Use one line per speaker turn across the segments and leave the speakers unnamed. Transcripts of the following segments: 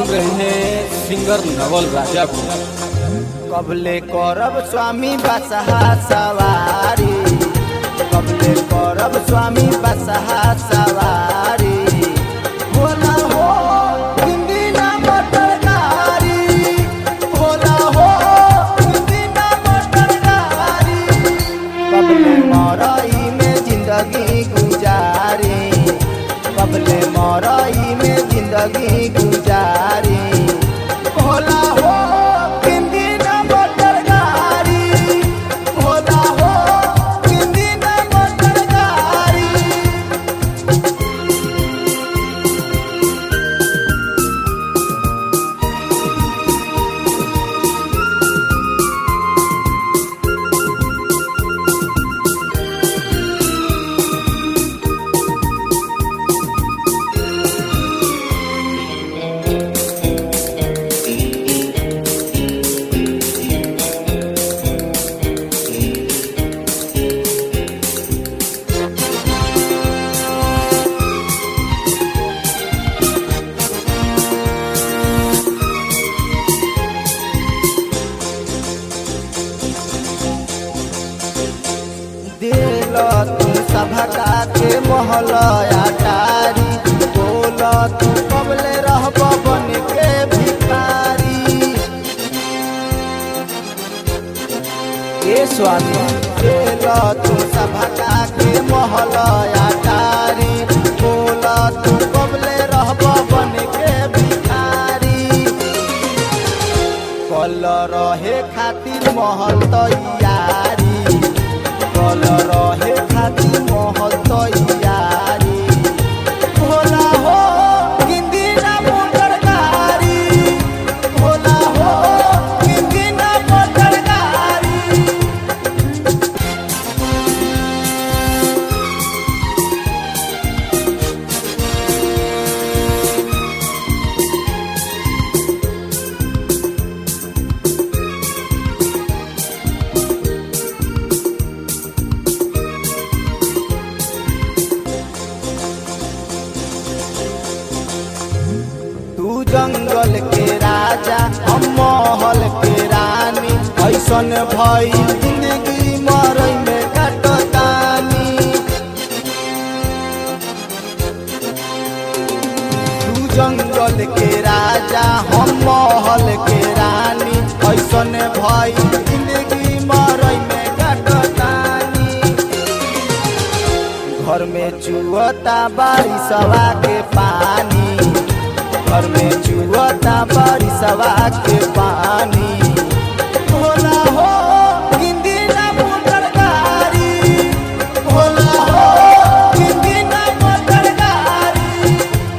मांग रहे हैं सिंगर नवल राजा को।
कबले करब स्वामी बसहा सवारी, कबले करब स्वामी बसहा सवारी। भोला हो हिंदी ना मोटर गाड़ी, भोला हो हिंदी ना मोटर गाड़ी। कबले मरई में जिंदगी गुजारी, कबले मरई में जिंदगी गुजारी। भोला हो हिंदी ना मोटर गाड़ी, भोला हो हिंदी ना मोटर गाड़ी। दिल तू सभका के महलया टारी, बोल तू कबले रहब बन के भिखारी। ए स्वामी दिल तू सभका के महलया टारी, बोल तू कबले रहब बन के भिखारी। कल रहे खातिर महल तैयारी, कल रहे खातिर महल तैयारी। भोला हो हिंदी ना मोटर गाड़ी, भोला हो हिंदी ना मोटर गाड़ी। तू जंगल के राजा हम महल के रानी, ऐसन भइल जिंदगी मरई में कटतानी। तू जंगल के राजा हम महल के रानी, ऐसन भइल जिंदगी मरई में कटतानी। घर में चुअता बारिशवा के पानी, घर में चुअता बारिशवा के पानी। भोला हो हिंदी ना मोटर गाड़ी, भोला हो हिंदी ना मोटर गाड़ी।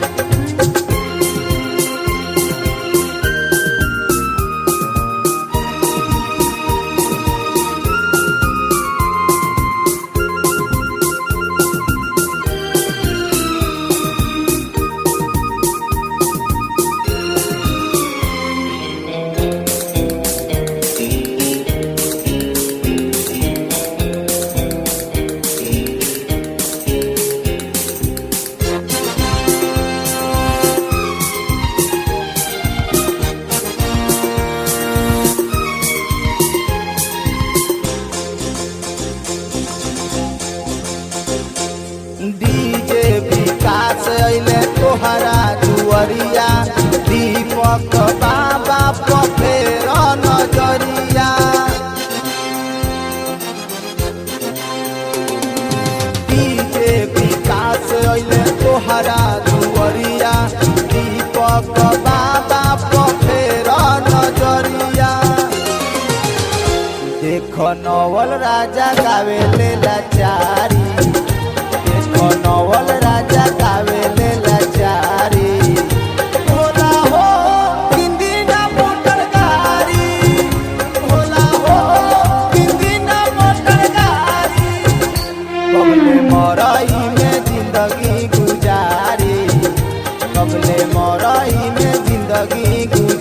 डीजे विकास अइले तोहरा दुअरिया, दीपक बाबा पर फेर नजरिया। डीजे विकास अइले तोहरा दुअरिया, दीपक बाबा पर फेर नजरिया। देख नवल राजा गावे ले लाचारी, नवल राजा गावेले लाचारी। भोला हो हिंदी ना मोटर गाड़ी, भोला हो हिंदी ना मोटर गाड़ी। कबले मरई में जिंदगी गुजारी, कबले मरई में जिंदगी गुजारी।